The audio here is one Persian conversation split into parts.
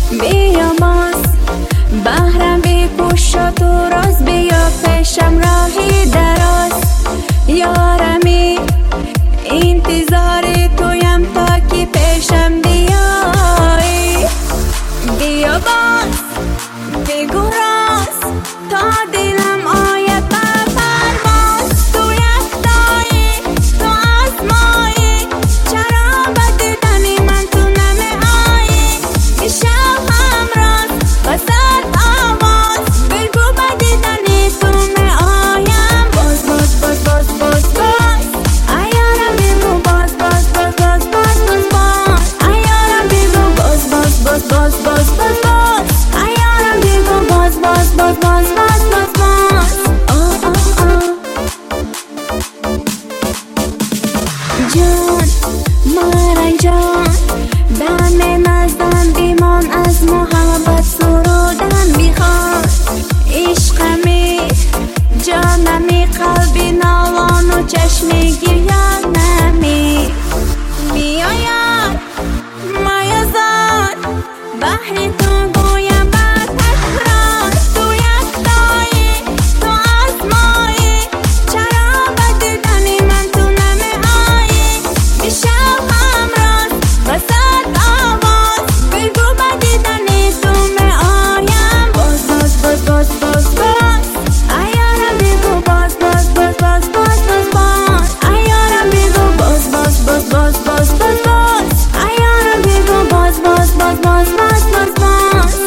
بیا باز بهرم بپوش و تو راز بیا پیشم راهی دراز یارمی انتظار تویم تا که پیشم بیایی بیا باز بگو راز تا دلم آید به پرواز تو یکتایی تو آزمایی چرا به دیدن من تو نمی آیی میشم همراز وسط آواز بگو به دیدن تو می آیم باز باز باز باز باز باز ایارم بگو باز باز باز باز باز باز باز ایارم بگو باز باز باز باز باز باز باز ایارم بگو باز باز باز باز باز باز باز جان مرای جان دم نزدم بیمان از محبت سرودن میخواد عشقمی جانمی قلبی نالان و چشمی گریان نمی بیاید مایزاد بحر تو گویم بر تکرار تو یکتایی تو آزمایی چرا به دیدن من تو نمی آیی میشم همراز وسط آواز بگو به دیدن تو می آیم باز باز باز باز باز باز ایارم بگو باز باز باز باز باز باز باز ایارم بگو باز باز باز باز باز باز باز ایارم بگو باز باز باز باز باز باز باز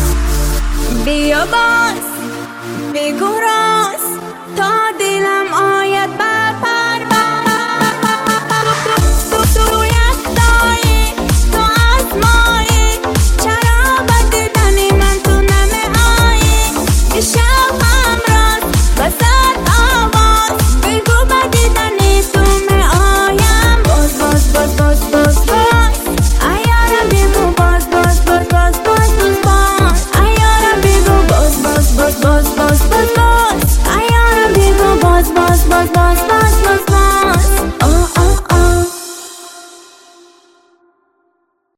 بیا باز بگو راز تا دلم